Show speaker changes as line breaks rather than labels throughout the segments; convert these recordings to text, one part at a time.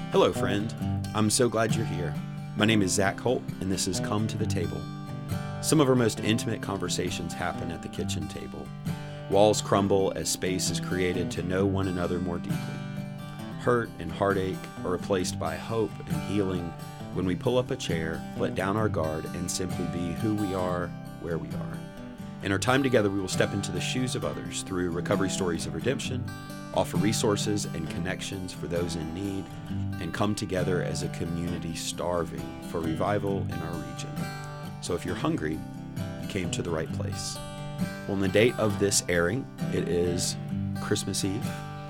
Hello, friend. I'm so glad you're here. My name is Zach Holt, and this is Come to the Table. Some of our most intimate conversations happen at the kitchen table. Walls crumble as space is created to know one another more deeply. Hurt and heartache are replaced by hope and healing when we pull up a chair, let down our guard, and simply be who we are, where we are. In our time together, we will step into the shoes of others through recovery stories of redemption, offer resources and connections for those in need, and come together as a community starving for revival in our region. So if you're hungry, you came to the right place. Well, on the date of this airing, it is Christmas Eve.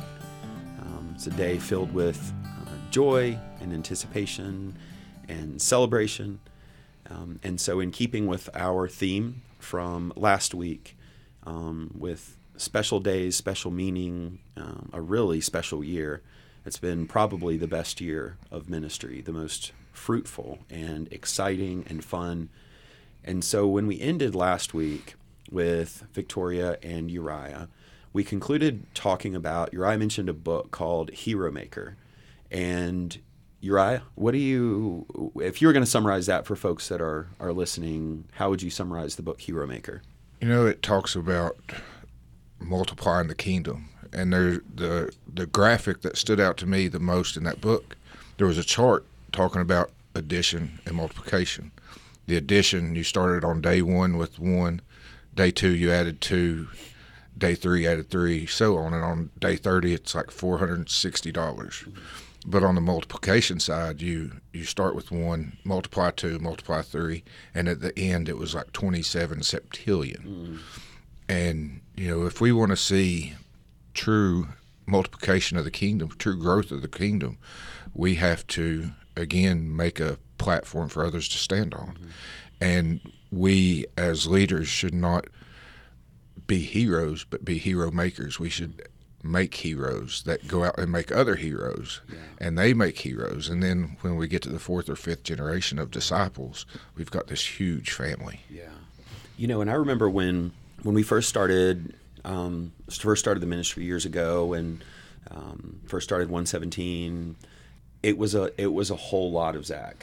It's a day filled with joy and anticipation and celebration. And so in keeping with our theme from last week, with special days, special meaning, a really special year, it's been probably the best year of ministry, the most fruitful and exciting and fun. And so when we ended last week with Victoria and Uriah, we concluded talking about, Uriah mentioned a book called Hero Maker. And Uriah, if you were going to summarize that for folks that are listening, how would you summarize the book Hero Maker?
You know, it talks about multiplying the kingdom. And the graphic that stood out to me the most in that book, there was a chart talking about addition and multiplication. The addition, you started on day 1 with 1, day 2 you added 2, day 3 added 3, so on. And on day 30 it's like $460. But on the multiplication side, you start with 1, multiply 2, multiply 3, and at the end it was like 27 septillion. And, you know, if we want to see true multiplication of the kingdom, true growth of the kingdom, we have to, again, make a platform for others to stand on. And we as leaders should not be heroes, but be hero makers. We should make heroes that go out and make other heroes, and they make heroes. And then when we get to the 4th or 5th generation of disciples, we've got this huge family.
Yeah. You know, and I remember when we first started the ministry years ago, and first started 117, it was a whole lot of Zach,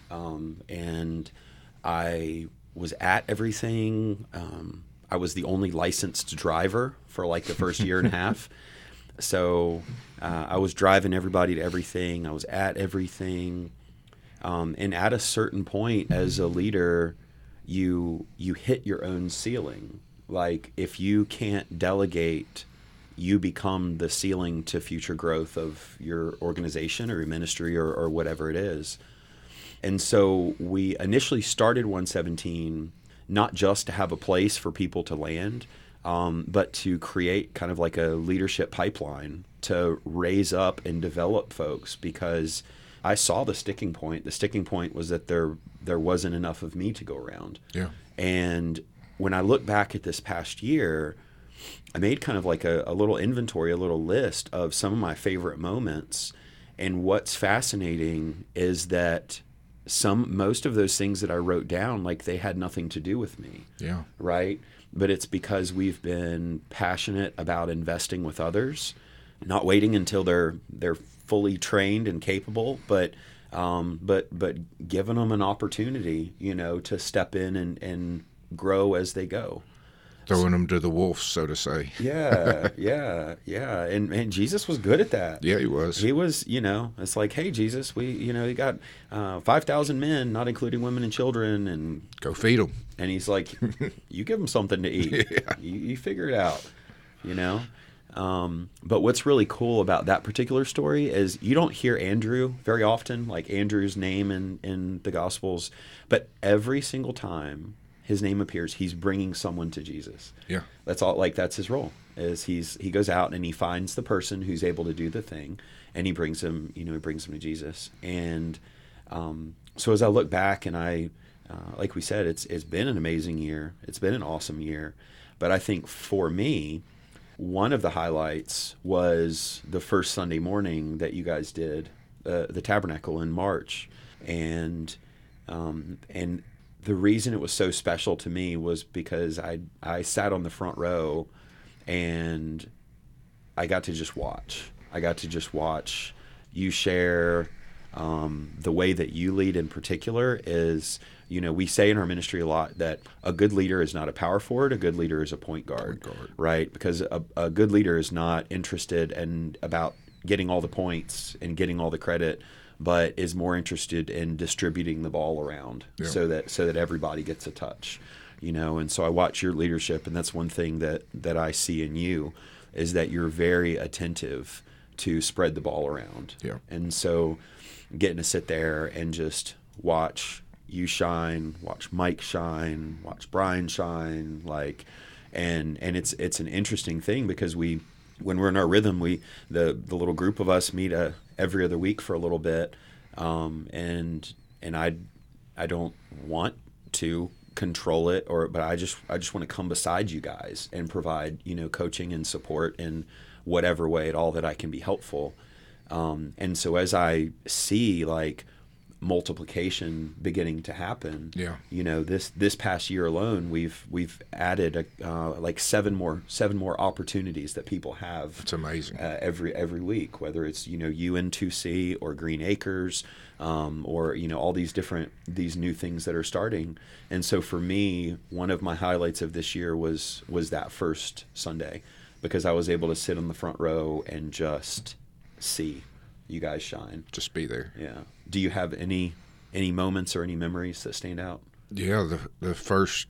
and I was at everything. I was the only licensed driver for like the first year and a half. So I was driving everybody to everything. I was at everything. And at a certain point as a leader, you hit your own ceiling. Like if you can't delegate, you become the ceiling to future growth of your organization or your ministry or whatever it is. And so we initially started 117 not just to have a place for people to land, but to create kind of like a leadership pipeline to raise up and develop folks, because I saw the sticking point. The sticking point was that there wasn't enough of me to go around. Yeah. And when I look back at this past year, I made kind of like a little inventory, a little list of some of my favorite moments. And what's fascinating is that most of those things that I wrote down, like they had nothing to do with me. Yeah. Right. But it's because we've been passionate about investing with others, not waiting until they're fully trained and capable, but giving them an opportunity, you know, to step in and grow as they go.
Throwing them to the wolves, so to say.
Yeah. And Jesus was good at that.
Yeah, he was.
He was, you know, it's like, hey, Jesus, you got 5,000 men, not including women and children, and
go feed them.
And he's like, you give them something to eat. Yeah. You figure it out, you know. But what's really cool about that particular story is you don't hear Andrew very often, like Andrew's name in the Gospels, but every single time his name appears, he's bringing someone to Jesus. Yeah. That's all, like that's his role. Is he goes out and he finds the person who's able to do the thing, and he brings him to Jesus. And so as I look back, and I like we said, it's been an amazing year. It's been an awesome year. But I think for me, one of the highlights was the first Sunday morning that you guys did, the Tabernacle in March. And the reason it was so special to me was because I sat on the front row and I got to just watch. I got to just watch you share The way that you lead in particular is, we say in our ministry a lot that a good leader is not a power forward, a good leader is a point guard. Right? Because a good leader is not interested in about getting all the points and getting all the credit, but is more interested in distributing the ball around so that everybody gets a touch. And so I watch your leadership, and that's one thing that I see in you is that you're very attentive to spread the ball around.
Yeah.
And so getting to sit there and just watch you shine, watch Mike shine, watch Brian shine, and it's an interesting thing because when we're in our rhythm, the little group of us meet every other week for a little bit, and I don't want to control it, but I just want to come beside you guys and provide coaching and support in whatever way at all that I can be helpful. And so as I see multiplication beginning to happen, this past year alone, we've added seven more opportunities that people have.
It's amazing.
Every week, whether it's UN2C or Green Acres, or all these new things that are starting. And so for me, one of my highlights of this year was that first Sunday, because I was able to sit on the front row and just see you guys shine.
Just be there.
Yeah. Do you have any moments or any memories that stand out?
Yeah, the first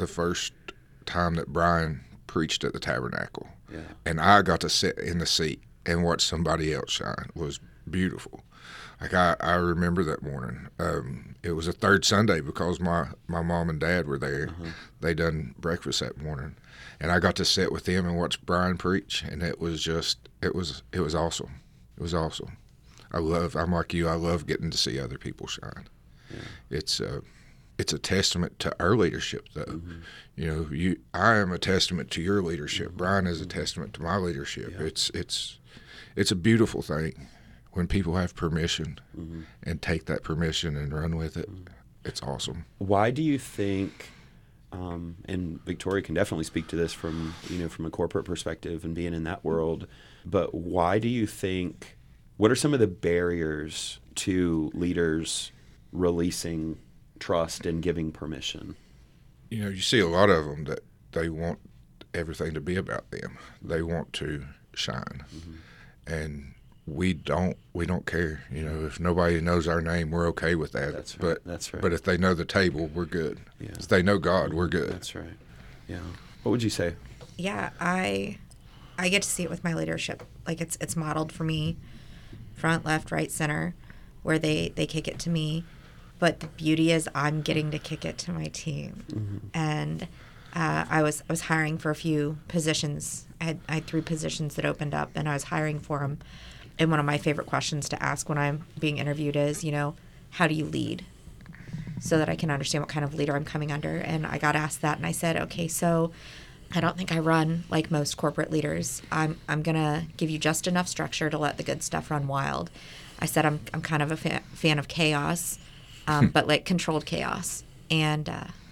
time that Brian preached at the Tabernacle, and I got to sit in the seat and watch somebody else shine was beautiful. I remember that morning. It was a third Sunday because my mom and dad were there. Uh-huh. They done breakfast that morning, and I got to sit with them and watch Brian preach, and it was awesome. It was awesome. I'm like you. I love getting to see other people shine. Yeah. It's a testament to our leadership, though. Mm-hmm. I am a testament to your leadership. Mm-hmm. Brian is a testament to my leadership. Yeah. It's a beautiful thing when people have permission and take that permission and run with it. It's awesome.
Why do you think? And Victoria can definitely speak to this from a corporate perspective and being in that world. But why do you think? What are some of the barriers to leaders releasing trust and giving permission?
You see a lot of them that they want everything to be about them. They want to shine, and we don't care. If nobody knows our name, we're okay with that.
That's right. That's right.
But if they know the table, we're good. Yeah. If they know God, we're good.
That's right. Yeah. What would you say?
Yeah, I get to see it with my leadership. It's modeled for me. Front, left, right, center, where they kick it to me. But the beauty is I'm getting to kick it to my team. Mm-hmm. And I was hiring for a few positions. I had 3 positions that opened up, and I was hiring for them. And one of my favorite questions to ask when I'm being interviewed is, how do you lead? So that I can understand what kind of leader I'm coming under. And I got asked that, and I said, okay, so I don't think I run like most corporate leaders. I'm going to give you just enough structure to let the good stuff run wild. I said I'm kind of a fan of chaos, but controlled chaos. And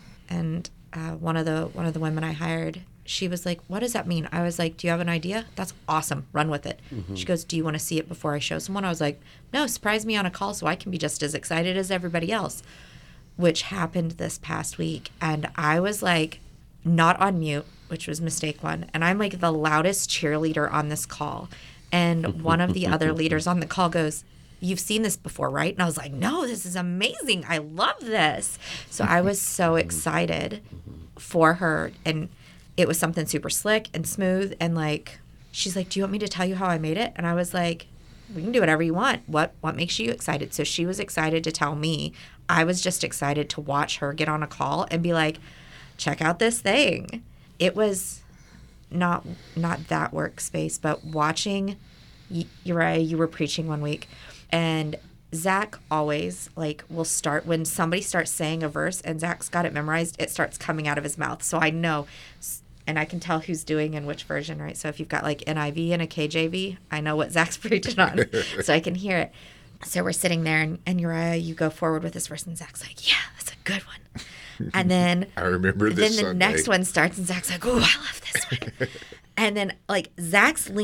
one of the women I hired, she was like, "What does that mean?" I was like, "Do you have an idea? That's awesome. Run with it." Mm-hmm. She goes, "Do you want to see it before I show someone?" I was like, "No, surprise me on a call so I can be just as excited as everybody else," which happened this past week. And I was not on mute, which was mistake one. And I'm the loudest cheerleader on this call. And one of the other leaders on the call goes, "You've seen this before, right?" And I was like, "No, this is amazing. I love this." So I was so excited for her. And it was something super slick and smooth. And she's like, "Do you want me to tell you how I made it?" And I was like, "We can do whatever you want. What makes you excited?" So she was excited to tell me. I was just excited to watch her get on a call and be like, "Check out this thing." It was not that workspace, but watching Uriah, you were preaching one week, and Zach always will start when somebody starts saying a verse and Zach's got it memorized, it starts coming out of his mouth. So I know, and I can tell who's doing in which version, right? So if you've got NIV and a KJV, I know what Zach's preaching on, so I can hear it. So we're sitting there, and Uriah, you go forward with this verse, and Zach's like, "Yeah, that's a good one." And then
I remember this.
Then the
Sunday.
Next one starts, and Zach's like, "Oh, I love this one." And then Zach's leaning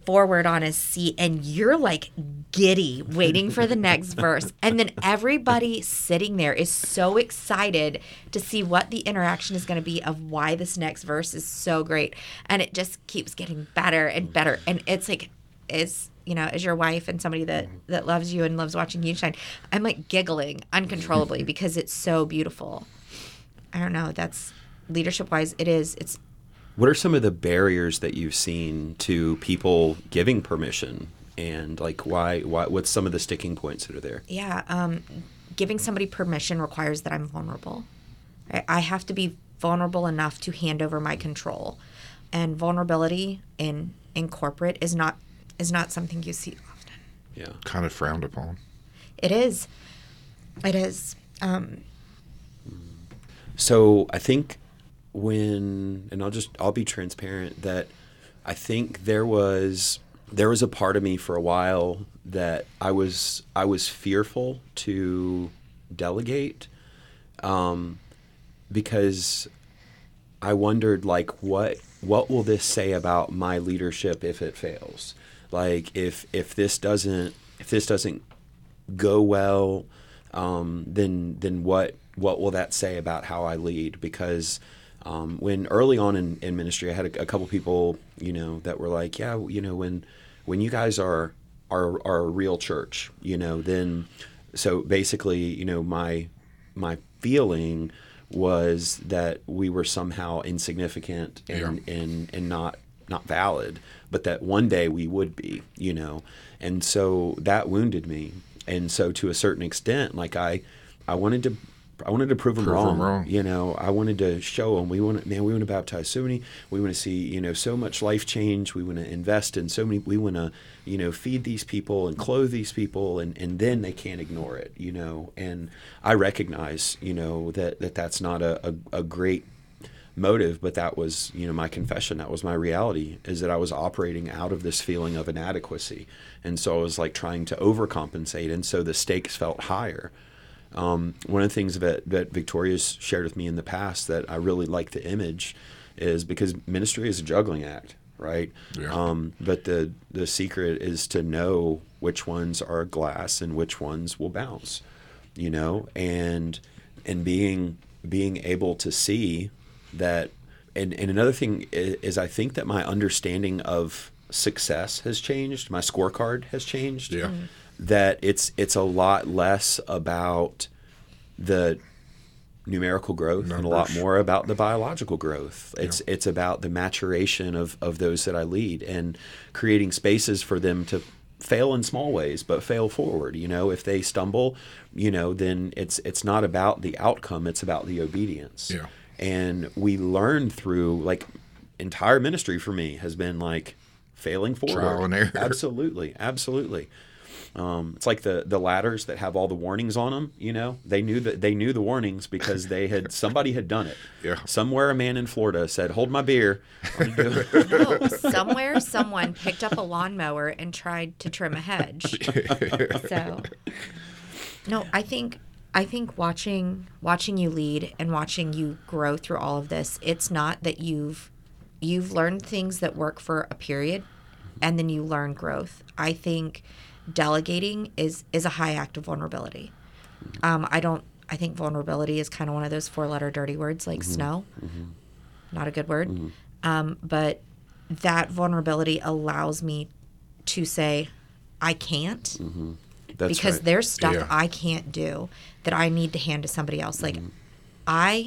forward on his seat and you're like giddy waiting for the next verse. And then everybody sitting there is so excited to see what the interaction is going to be of why this next verse is so great. And it just keeps getting better and better. And it's like, as your wife and somebody that loves you and loves watching you shine, I'm like giggling uncontrollably because it's so beautiful. I don't know. That's leadership wise. It's.
What are some of the barriers that you've seen to people giving permission, and like why what's some of the sticking points that are there?
Yeah, giving somebody permission requires that I'm vulnerable. Right? I have to be vulnerable enough to hand over my control, and vulnerability in corporate is not something you see often.
Yeah,
Kind of frowned upon.
It is. It is.
So I think I'll be transparent that I think there was a part of me for a while that I was fearful to delegate, because I wondered like what will this say about my leadership if it fails? Like if this doesn't go well, then what will that say about how I lead? Because when early on in ministry, I had a couple people, that were like, yeah, when you guys are a real church, then, so basically, my feeling was that we were somehow insignificant and not valid, but that one day we would be, and so that wounded me. And so to a certain extent, like I wanted to prove them wrong. I wanted to show them we want to baptize so many. We want to see, so much life change. We want to invest in so many. We want to, feed these people and clothe these people, and then they can't ignore it, And I recognize, that's not a great motive, but that was, my confession. That was my reality, is that I was operating out of this feeling of inadequacy, and so I was like trying to overcompensate, and so the stakes felt higher. One of the things that Victoria's shared with me in the past that I really like the image is because ministry is a juggling act, right?
Yeah.
But the secret is to know which ones are glass and which ones will bounce, and being able to see that. And another thing is I think that my understanding of success has changed. My scorecard has changed.
Yeah.
Mm-hmm.
That it's a lot less about the numerical growth and a lot more about the biological growth. It's about the maturation of those that I lead and creating spaces for them to fail in small ways, but fail forward. If they stumble, then it's not about the outcome, it's about the obedience.
Yeah.
And we learn through, like, entire ministry for me has been like failing forward.
Trial and error.
Absolutely. It's like the ladders that have all the warnings on them. They knew the warnings because somebody had done it.
Yeah.
Somewhere a man in Florida said, "Hold my beer."
No, somewhere someone picked up a lawnmower and tried to trim a hedge. So, no, I think watching you lead and watching you grow through all of this, it's not that you've learned things that work for a period and then you learn growth. I think delegating is a high act of vulnerability. I think vulnerability is kind of one of those 4-letter dirty words like snow. Not a good word. But that vulnerability allows me to say, I can't.
That's
because
right.
there's stuff
Yeah.
I can't do that I need to hand to somebody else. Like I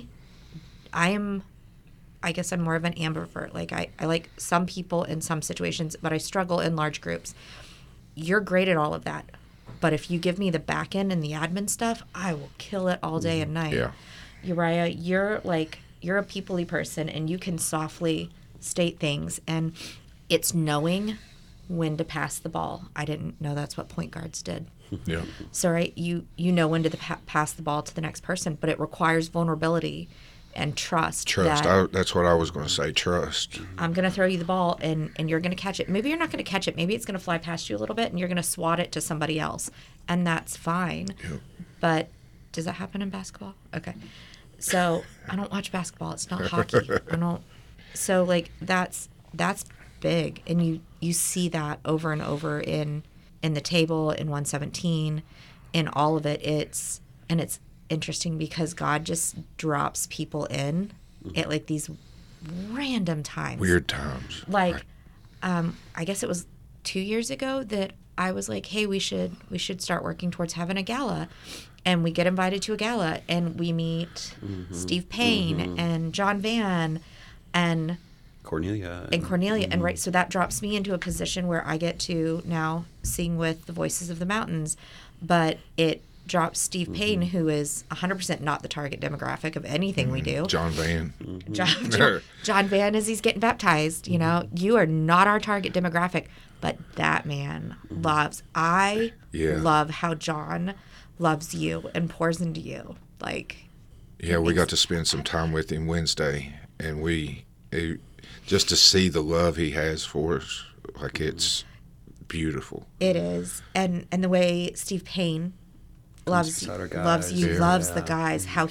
guess I'm more of an ambivert. Like I like some people in some situations, but I struggle in large groups. You're great at all of that. But if you give me the back end and the admin stuff, I will kill it all day and night.
Yeah.
Uriah, you're a people-y person and you can softly state things, and it's knowing when to pass the ball. I didn't know that's what point guards did.
Yeah.
So, right, you know when to pass the ball to the next person, but it requires vulnerability and trust.
That's what I was going to say. Trust.
I'm going to throw you the ball and you're going to catch it. Maybe you're not going to catch it. Maybe it's going to fly past you a little bit and you're going to swat it to somebody else. And that's fine.
Yep.
But does that happen in basketball? Okay. So I don't watch basketball. It's not hockey. So like that's big, and you see that over and over in the table, in 117, in all of it. It's interesting because God just drops people in at like these random times,
Weird times.
like I guess it was 2 years ago that I was like, hey, we should start working towards having a gala. And we get invited to a gala, and we meet Steve Payne and John Van and
Cornelia.
And right, so that drops me into a position where I get to now sing with the Voices of the Mountains, but it drops Steve Payne, who is 100% not the target demographic of anything we do.
John Van.
John Van, as he's getting baptized, you know, you are not our target demographic, but that man loves. I love how John loves you and pours into you. Like,
Yeah, we got to spend some time with him Wednesday, and just to see the love he has for us, like, it's beautiful.
it is, and the way Steve Payne loves
beside our
loves you,
guys.
loves the guys. How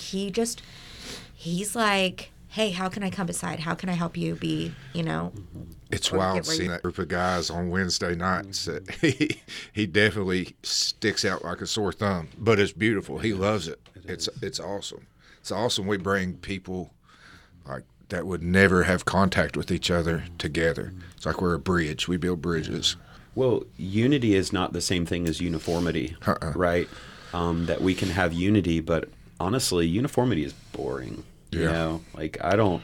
he's like, hey, how can I come beside? How can I help you be? You know,
It's
Or
wild
get ready.
seeing that group of guys on Wednesday nights. That he definitely sticks out like a sore thumb, but it's beautiful. He loves it. It's awesome. It's awesome. We bring people like that would never have contact with each other together. It's like we're a bridge. We build bridges.
Well, unity is not the same thing as uniformity, right? That we can have unity, but honestly, uniformity is boring. You
Yeah.
know, like I don't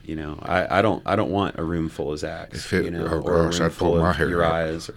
want a room full of Zachs.
If it-
you know,
oh
or a
gosh,
room
I'd pull
full
my
of
hair
Uriahs.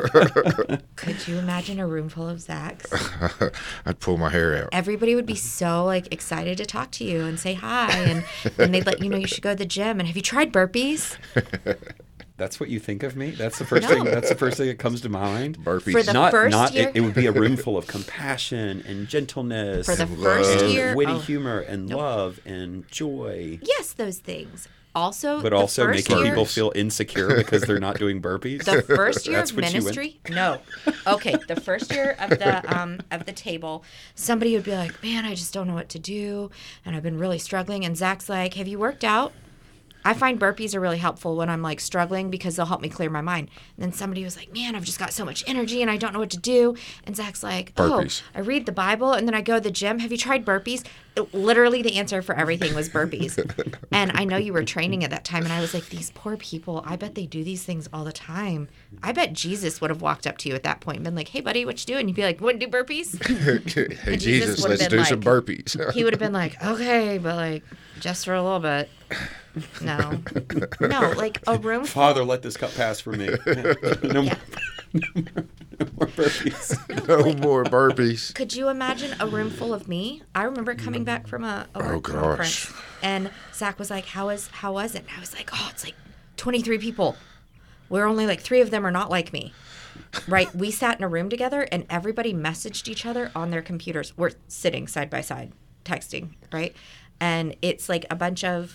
could you imagine a room full of Zachs?
I'd pull my hair out.
Everybody would be so like excited to talk to you and say hi, and they'd let you know you should go to the gym. And have you tried burpees?
That's what you think of me? That's the first thing. That's the first thing that comes to mind.
Burpees.
For the first year?
It would be a room full of compassion and gentleness.
For the
And
first
love.
year,
and witty
oh,
humor and love and joy.
yes, those things. Also,
But
the
also
first
making
year,
people feel insecure because they're not doing burpees.
the first year
That's
of
what you went-
ministry. No, okay, the first year of the table, somebody would be like, "Man, I just don't know what to do, and I've been really struggling." And Zach's like, "Have you worked out?" I find burpees are really helpful when I'm like struggling because they'll help me clear my mind. And then somebody was like, "Man, I've just got so much energy and I don't know what to do." And Zach's like,
Burpees.
"Oh, I read the Bible and then I go to the gym. Have you tried burpees?" Literally, the answer for everything was burpees. And I know you were training at that time, and I was like, "These poor people. I bet they do these things all the time. I bet Jesus would have walked up to you at that point and been like, 'Hey, buddy, what you doing?' You'd be like, 'Want to do burpees?'"
Hey,
Jesus
Jesus,
would've
let's
been
do some
like-
burpees.
He would have been like, "Okay, but like just for a little bit." No, like a room.
Father, let this cup pass for me. No
Yeah.
more burpees.
No more burpees.
Could you imagine a room full of me? I remember coming back from a work
gosh.
conference, and Zach was like, how was it?" And I was like, "Oh, it's like 23 people. We're only like 3 of them are not like me." Right? We sat in a room together, and everybody messaged each other on their computers. We're sitting side by side, texting, right? And it's like a bunch of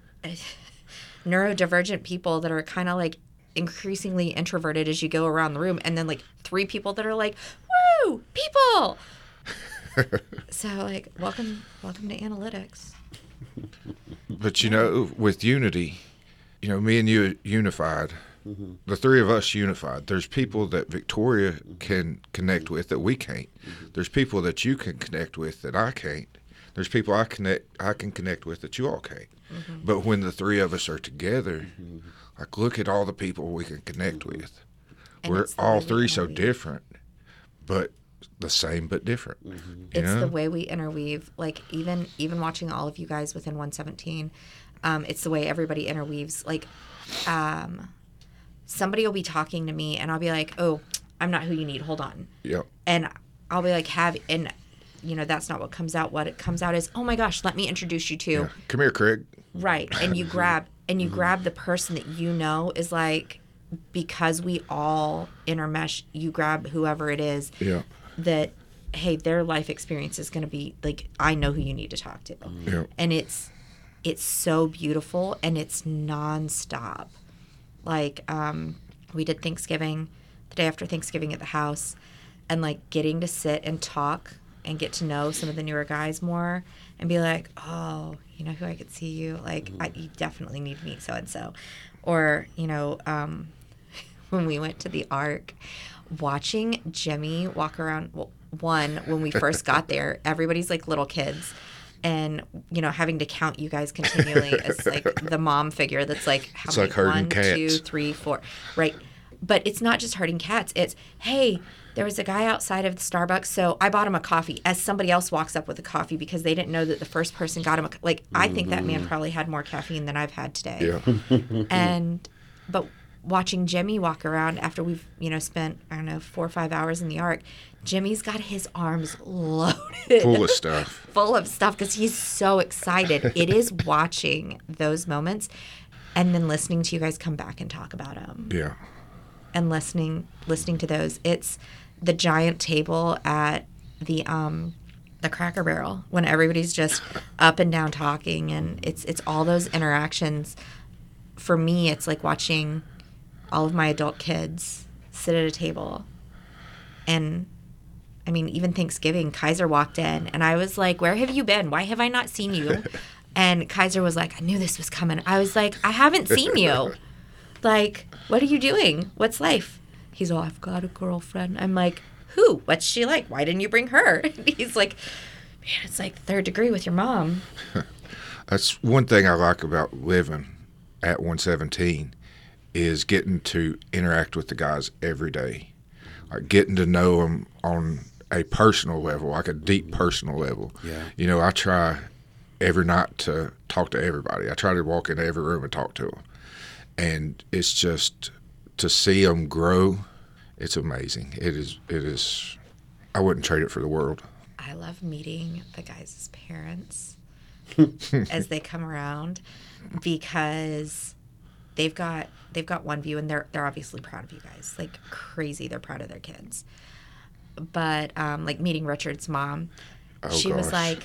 neurodivergent people that are kind of like increasingly introverted as you go around the room, and then like 3 people that are like, "Woo, people!" So like, welcome to analytics.
But you know, with unity, you know, me and you unified. The 3 of us unified. There's people that Victoria can connect with that we can't. There's people that you can connect with that I can't. There's people I can connect with that you all can't. But when the 3 of us are together, like, look at all the people we can connect with.
And
We're
it's the
all
way we
3 so
interweave.
different, but the same but different. You
It's
know?
the way we interweave. Like even watching all of you guys within 117, it's the way everybody interweaves. Like, somebody will be talking to me, and I'll be like, "Oh, I'm not who you need. Hold on."
Yep.
And I'll be like, and you know, that's not what comes out. What it comes out is, "Oh my gosh, let me introduce you to."
Yeah. Come here, Craig.
Right. And you grab the person that you know is like, because we all intermesh, you grab whoever it is
Yeah.
that, hey, their life experience is going to be like, I know who you need to talk to.
Yeah.
And it's so beautiful, and it's nonstop. Like, we did Thanksgiving, the day after Thanksgiving at the house, and like getting to sit and talk and get to know some of the newer guys more and be like, "Oh, you know who I could see you? Like, you definitely need to meet so-and-so." Or, when we went to the Ark, watching Jimmy walk around, well, when we first got there, everybody's like little kids. And, having to count you guys continually as like the mom figure that's like, how
It's
many?
like herding
1,
cats.
2, 3, 4. Right. But it's not just herding cats. It's, hey, there was a guy outside of the Starbucks, so I bought him a coffee as somebody else walks up with a coffee because they didn't know that the first person got him I think that man probably had more caffeine than I've had today.
Yeah.
But watching Jimmy walk around after we've, spent, 4 or 5 hours in the Ark, Jimmy's got his arms loaded.
Full of stuff.
Full of stuff because he's so excited. It is watching those moments and then listening to you guys come back and talk about them.
Yeah.
And listening to those. It's the giant table at the Cracker Barrel when everybody's just up and down talking, and it's all those interactions. For me, it's like watching all of my adult kids sit at a table. And even Thanksgiving, Kaiser walked in and I was like, "Where have you been? Why have I not seen you?" And Kaiser was like, "I knew this was coming." I was like, "I haven't seen you. Like, what are you doing? What's life?" He's all, "I've got a girlfriend." I'm like, "Who? What's she like? Why didn't you bring her?" And he's like, "Man, it's like third degree with your mom."
That's one thing I like about living at 117 is getting to interact with the guys every day. Like getting to know them on a personal level, like a deep personal level.
Yeah.
I try every night to talk to everybody. I try to walk into every room and talk to them. And it's just to see them grow, it's amazing. It is. I wouldn't trade it for the world.
I love meeting the guys' parents as they come around because they've got one view and they're obviously proud of you guys, like crazy. They're proud of their kids. But like meeting Richard's mom, she was like,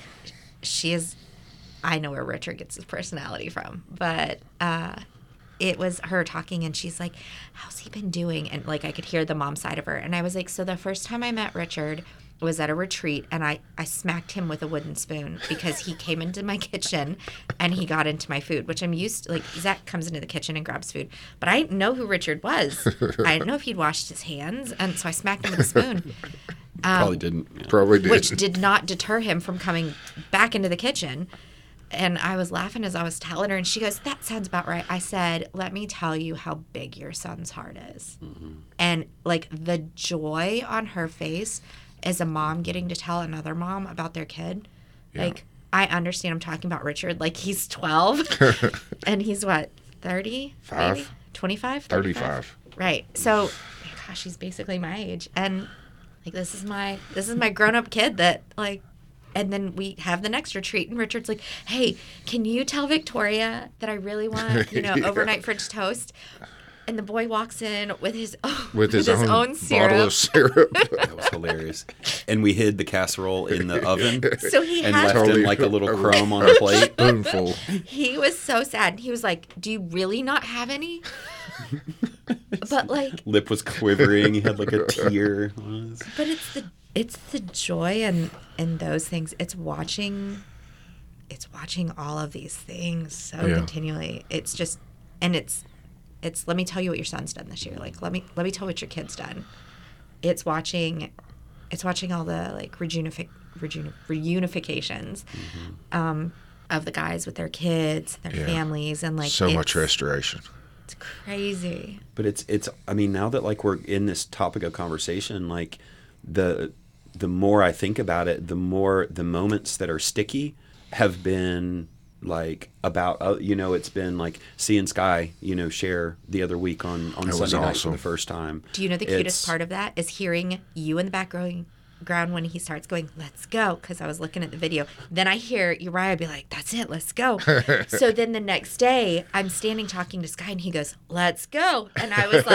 I know where Richard gets his personality from, but it was her talking and she's like, "How's he been doing?" And like I could hear the mom side of her. And I was like, so the first time I met Richard was at a retreat and I smacked him with a wooden spoon because he came into my kitchen and he got into my food, which I'm used to. Like Zach comes into the kitchen and grabs food, but I didn't know who Richard was. I didn't know if he'd washed his hands, and so I smacked him with a spoon.
Probably didn't. Yeah.
Probably did.
Which did not deter him from coming back into the kitchen. And I was laughing as I was telling her, and she goes, "That sounds about right." I said, "Let me tell you how big your son's heart is." Mm-hmm. And like the joy on her face as a mom getting to tell another mom about their kid. Yeah. Like, I understand I'm talking about Richard. Like, he's 12, and he's what, 30? 25?
35.
Right. So, gosh, he's basically my age. And, like, this is my grown-up kid that, like, and then we have the next retreat, and Richard's like, "Hey, can you tell Victoria that I really want, yeah. overnight French toast?" And the boy walks in with his own syrup.
Bottle of syrup.
That was hilarious. And we hid the casserole in the oven
so he
and
had
left him like a little crumb on the plate.
Spoonful.
He was so sad. He was like, "Do you really not have any?" But like,
lip was quivering. He had like a tear on his.
But it's the joy and those things. It's watching all of these things so continually. It's just, and it's let me tell you what your son's done this year. Like let me tell what your kid's done. It's watching all the like reunifications of the guys with their kids, their families, and like
so much restoration.
It's crazy.
But it's I mean, now that like we're in this topic of conversation, like the more I think about it, the more the moments that are sticky have been like about it's been like seeing Sky share the other week on Sunday night for the first time.
Do you know the cutest part of that is hearing you in the background when he starts going, "Let's go," because I was looking at the video. Then I hear Uriah be like, "That's it, let's go." So then the next day I'm standing talking to Sky and he goes, "Let's go," and I was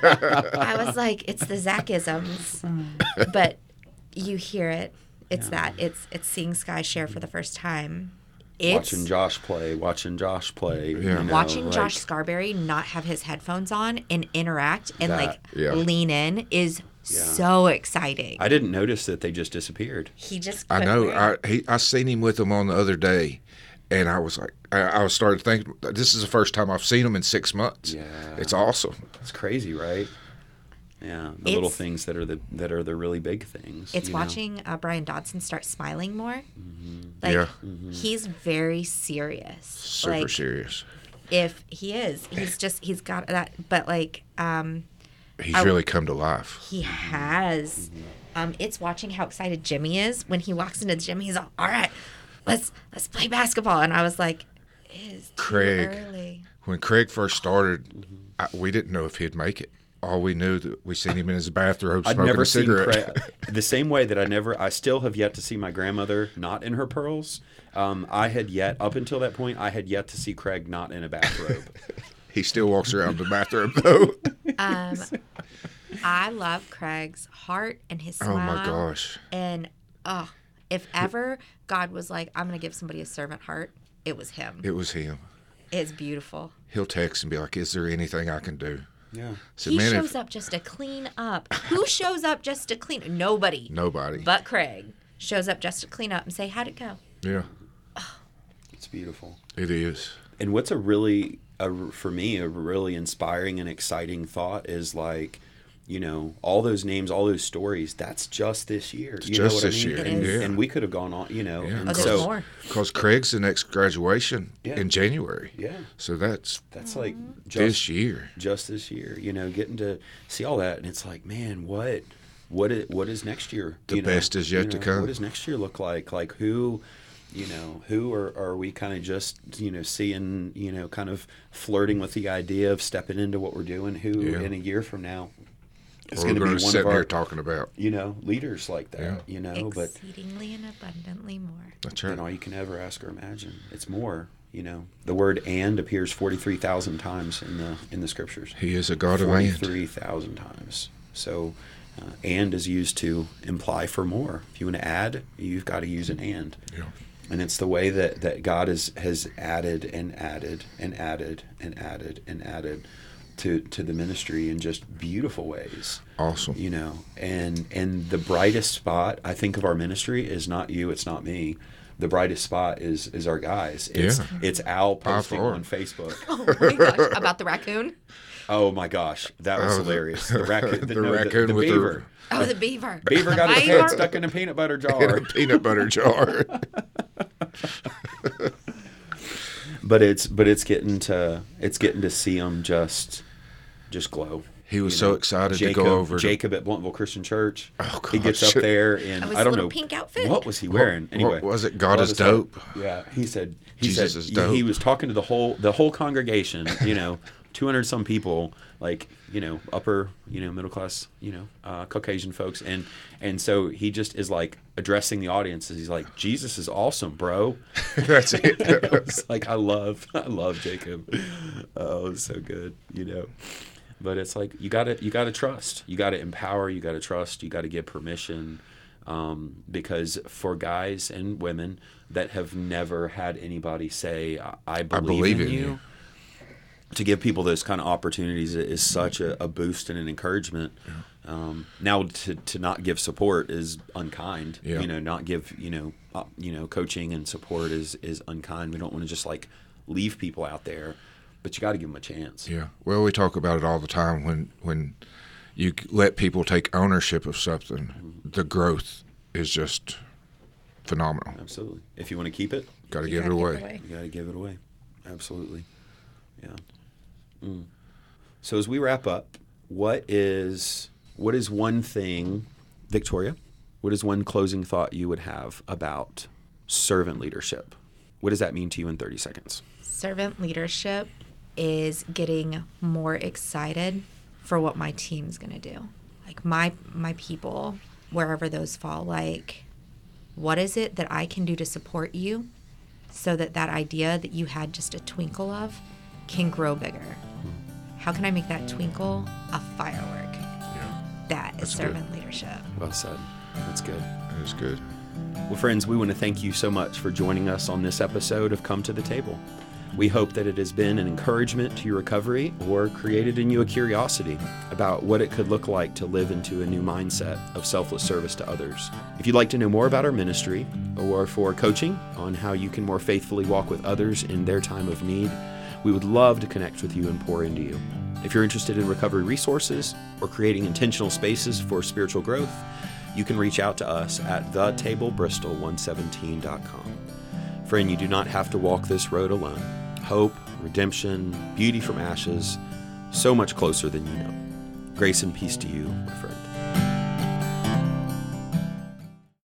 like it's the Zachisms. But you hear it. It's that. It's seeing Sky share for the first time.
Watching Josh play.
Watching
Josh
Scarberry not have his headphones on and interact and lean in is so exciting.
I didn't notice that they just disappeared.
He just
I know. I seen him with them on the other day, And I was like, I started thinking, this is the first time I've seen them in 6 months.
Yeah.
It's awesome.
It's crazy, right? Yeah, the little things that are the really big things.
It's watching Brian Dodson start smiling more. Like,
Yeah.
he's very serious.
Super serious.
If he is, he's got that. But like,
He's really come to life.
he has. It's watching how excited Jimmy is when he walks into the gym. He's all right, let's play basketball. And I was like, it's
Craig.
too early.
When Craig first started, we didn't know if he'd make it. All we knew that we seen him in his bathrobe
I'd
smoking
never
a cigarette.
seen Craig the same way that I still have yet to see my grandmother not in her pearls. Up until that point, I had yet to see Craig not in a bathrobe.
He still walks around the bathrobe though.
I love Craig's heart and his smile.
Oh my gosh.
And if ever God was like, I'm going to give somebody a servant heart, it was him.
It was him.
It's beautiful.
He'll text and be like, "Is there anything I can do?"
Yeah.
So,
He
man,
shows up just to clean up. Who shows up just to clean? Nobody.
Nobody.
But Craig shows up just to clean up and say, how'd it go?
Yeah,
It's beautiful.
it is.
And what's for me, a really inspiring and exciting thought is like, all those names, all those stories, that's just this year.
It's
You
just
know what
this
I mean?
year.
And,
Yeah.
and we could have gone on,
Yeah.
And
Oh, there's
so,
more.
Because Craig's the next graduation in January.
yeah,
So that's
that's like
this year.
just this year, getting to see all that. And it's like, man, what is next year?
The best is yet to come.
What does next year look like? Like who are we kind of just, seeing, kind of flirting with the idea of stepping into what we're doing? Who in a year from now is
We're
going to be
going
one
to sit
of our,
here talking about.
leaders like that, but
Exceedingly and abundantly more.
That's
than
right.
all you can ever ask or imagine. It's more, the word "and" appears 43,000 times in the scriptures.
He is a God of and.
43,000 times. So, and is used to imply for more. If you want to add, you've got to use an and.
Yeah.
And it's the way that God has added and added and added and added and added to the ministry in just beautiful ways.
Awesome.
And the brightest spot I think of our ministry is not you, it's not me. The brightest spot is our guys. It's Al posting
far.
on Facebook.
Oh my gosh. About the raccoon?
Oh my gosh, that was hilarious. The raccoon,
the raccoon
the
with
beaver.
Oh, the beaver.
Beaver got his head stuck in a peanut butter
In
jar.
a peanut butter jar.
But it's getting to see him just glow.
He was so excited to go over to-
Jacob at Bluntville Christian Church.
Oh,
He gets
gosh.
up there and
Oh, his
I don't
little
know
pink outfit?
what was he wearing. Anyway,
What was it? God is dope.
Yeah, he said
Jesus is dope.
He was talking to the whole congregation. 200 some people, like upper middle class Caucasian folks, and so he just is like addressing the audience. He's like, Jesus is awesome, bro.
That's it.
It's like I love Jacob. Oh, it's so good, But it's like you gotta trust, you gotta empower, you gotta trust, you gotta give permission, because for guys and women that have never had anybody say I believe in you, to give people those kind of opportunities is such a boost and an encouragement. Now to not give support is unkind.
Yeah.
Not give coaching and support is unkind. We don't want to just like leave people out there, but you got to give them a chance.
Yeah. Well, we talk about it all the time. When you let people take ownership of something, the growth is just phenomenal.
Absolutely. If you want to keep it,
Got to
You
give it
gotta
away.
you got to give it away. Absolutely. Yeah. So as we wrap up, what is one thing, Victoria? What is one closing thought you would have about servant leadership? What does that mean to you in 30 seconds?
Servant leadership is getting more excited for what my team's going to do. Like my people, wherever those fall, like what is it that I can do to support you so that idea that you had just a twinkle of can grow bigger? How can I make that twinkle a firework?
Yeah.
That is
That's
servant leadership.
Well said. That's good.
That is good.
Well, friends, we want to thank you so much for joining us on this episode of Come to the Table. We hope that it has been an encouragement to your recovery or created in you a curiosity about what it could look like to live into a new mindset of selfless service to others. If you'd like to know more about our ministry or for coaching on how you can more faithfully walk with others in their time of need, we would love to connect with you and pour into you. If you're interested in recovery resources or creating intentional spaces for spiritual growth, you can reach out to us at thetablebristol117.com. Friend, you do not have to walk this road alone. Hope, redemption, beauty from ashes, so much closer than you know. Grace and peace to you, my friend.